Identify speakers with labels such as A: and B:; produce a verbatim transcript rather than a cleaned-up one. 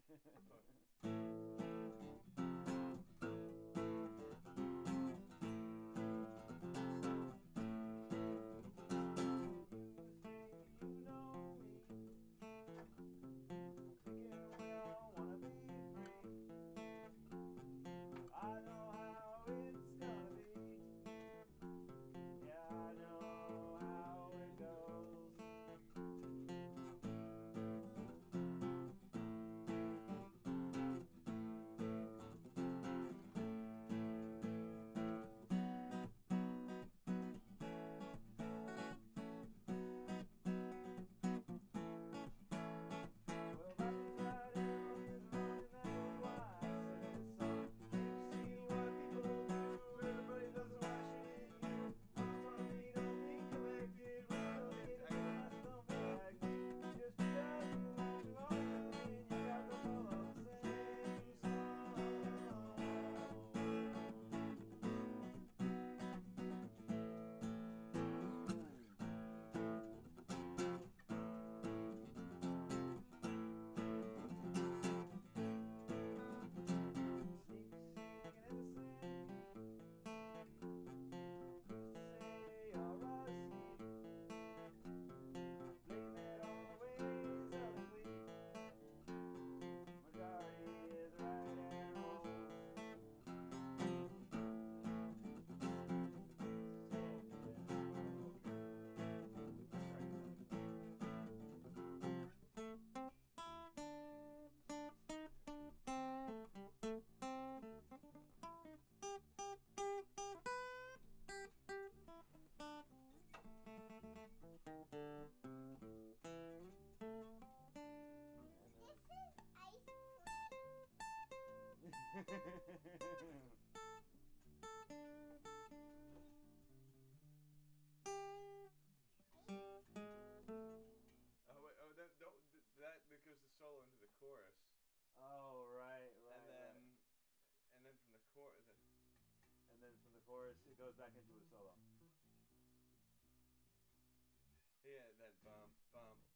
A: Oh wait! Oh, that don't that that goes the solo into the chorus.
B: Oh right, right,
A: And then,
B: right.
A: and then from the chorus.
B: And then from the chorus, it goes back into a solo.
A: Yeah, then bum bum